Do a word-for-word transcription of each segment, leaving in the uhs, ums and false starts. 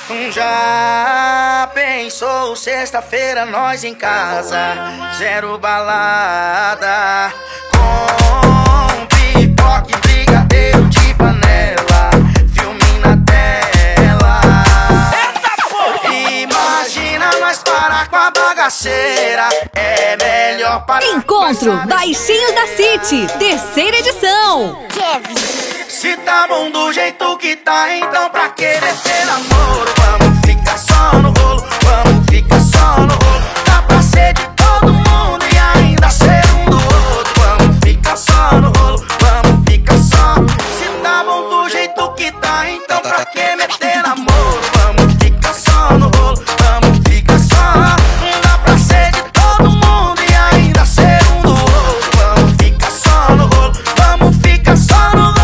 Já pensou sexta-feira nós em casa, zero balada, com pipoca e brigadeiro de panela, filme na tela. Eita, porra! Imagina nós parar com a bagaceira, é melhor parar. Encontro Baixinhos da City, terceira edição. Kevin. Se tá bom do jeito que tá, então pra que meter namoro? Vamos ficar só no rolo, vamos ficar só no rolo. Dá pra ser de todo mundo e ainda ser um do outro. Vamos ficar só no rolo, vamos ficar só. Se tá bom do jeito que tá, então pra que meter namoro? Vamos ficar só no rolo, vamos ficar só. Dá pra ser de todo mundo e ainda ser um do outro. Vamos ficar só no rolo, vamos ficar só no rolo.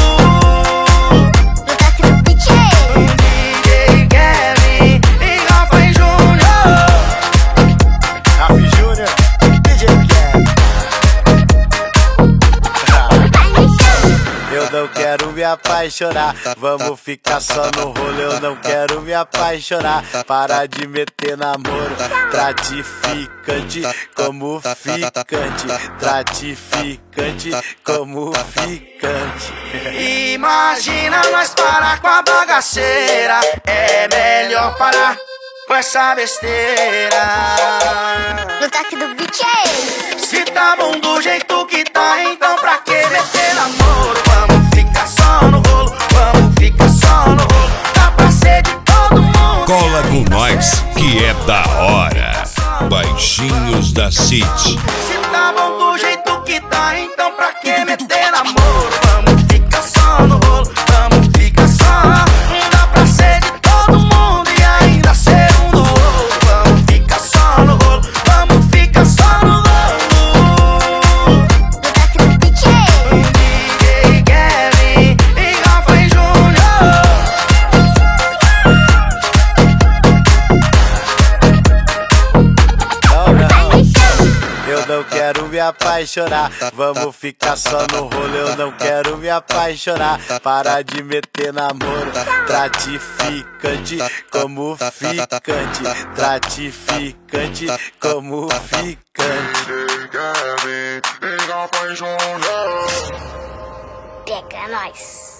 Eu não quero me apaixonar, vamos ficar só no rolo. Eu não quero me apaixonar, para de meter namoro. Gratificante como ficante, gratificante como ficante. Imagina nós parar com a bagaceira, é melhor parar com essa besteira. No toque do B J. Se tá bom do jeito que tá, então pra que meter namoro? Vamos ficar só no rolo, vamos ficar só no rolo. Dá pra ser de todo mundo. Cola com nós, que é da hora. Baixinhos da City. Se tá bom do jeito que tá, então pra que meter namoro? Vamos ficar só no rolo, vamos ficar só. Dá pra ser de todo mundo e ainda ser um do outro. Vamos ficar só no rolo, vamos ficar só no rolo. No toque do B J. D J Kevin e Rafael Júnior. Eu não quero me apaixonar, vamos ficar só no rolo. Eu não quero me apaixonar, para de meter namoro. Gratificante como ficante, gratificante como ficante. Pega nós.